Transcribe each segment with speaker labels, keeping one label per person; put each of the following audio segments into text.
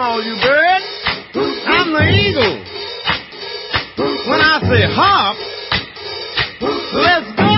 Speaker 1: all you birds. I'm the eagle. When I say hop, let's go.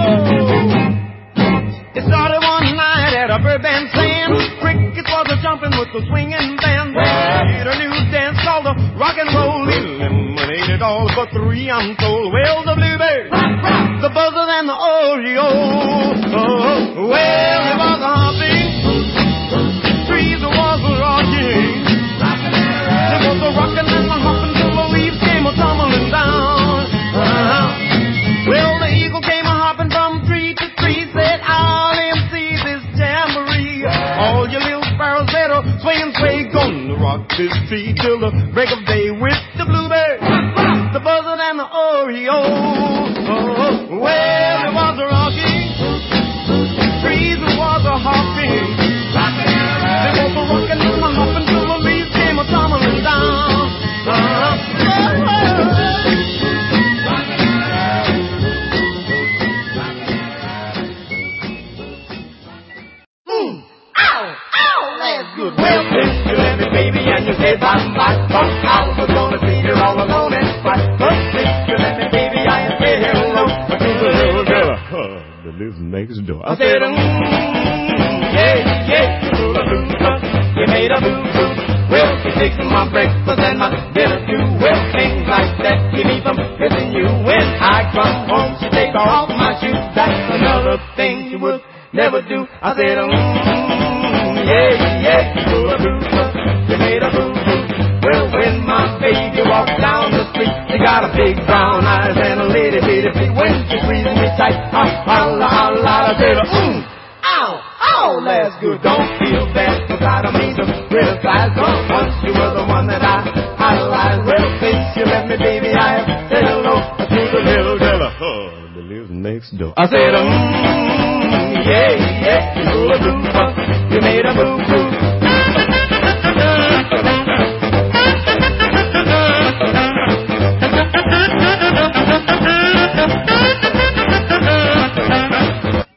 Speaker 1: It started one night at a bird band stand. Crickets was a jumping with the swinging band. They did a new dance called the rock and roll. Eliminated all but three, I'm told. Well, the bluebird, the buzzard, and the oriole. Oh, well, it was a hopping. Trees was a rocking. There was a rocking and a hopping till the leaves came a tumbling down. Well, the eagle came a hopping from tree to tree. Said, I'll MC this jamboree. All you little sparrows better sway and sway. Gonna rock this tree till the break of day with the bluebird, the buzzard, and the oriole. Oh, well, it was a rocking. Trees was a hopping. There was a rocking and a hopping till the leaves came a tumbling down. Good. Well, since you let me, baby, and you say bye-bye, I was gonna see you all alone and quiet. But since you let me, baby, I say hello to the little girl that lives next door. I said, yeah, you made a boo-boo. Well, she takes my breakfast and my dinner too. Well, things like that keep me from kissing you. When I come home, she takes off my shoes. That's another thing she would never do. I said, yeah, you made a boo-boo. Well, when my baby walks down the street, she got a big brown eyes and a little bitty feet. When she squeezes me tight, I holla, I said, ow, that's good. Don't feel bad, 'cause I don't mean to criticize. Cause once you were the one that I idolized. Well, since you left me, baby, I have said hello to the little girl that lives next door. I said,